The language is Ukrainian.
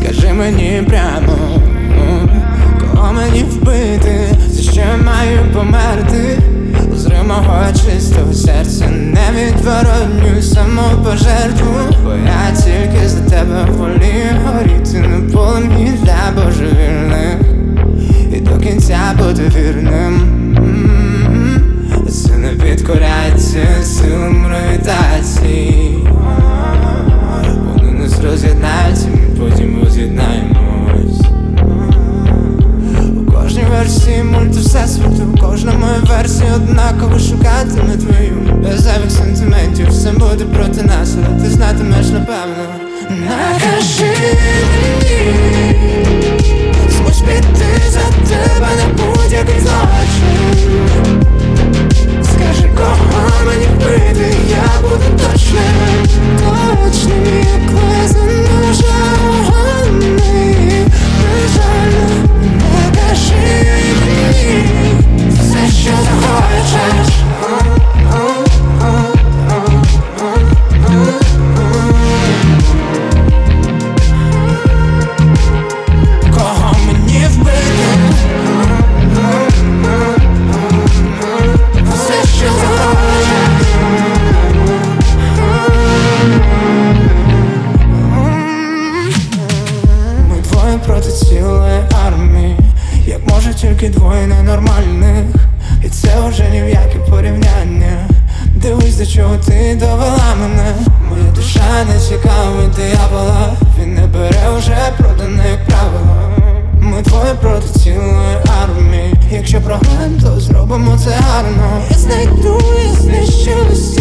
Скажи мені прямо, кого мені вбити, за що я маю померти? Узри мого чистого серця, невідворотню самопожертву. Бо я тільки за тебе волію горіти на полум'ї для божевільних і до кінця бути вірним. Це не підкоряється силам гравітації. Вони нас роз'єднаються, ми потім роз'єднаємось. У кожній версії мульту всесвіту, в кожному версії однаково шукатиме твою. Без зайвих сентиментів все буде проти нас, але ти знатимеш напевно. Накажи мені, змусь піти за тебе на будь-який злочин. Скажи, кого мені вбити, я буду точним, як лезеножаний. Бажально, не кажи мені все, що захочеш. Кого мені вбити, все, що захочеш. Ми двоє проти цілої армії, як може тільки двоє ненормальних. І це вже ні в яке порівняння. Дивись, до чого ти довела мене. Моя душа не цікава диявола, він не бере вже продане як правило. Ми двоє проти цілої армії, якщо програємо, то зробимо це гарно. Я знайду і знищу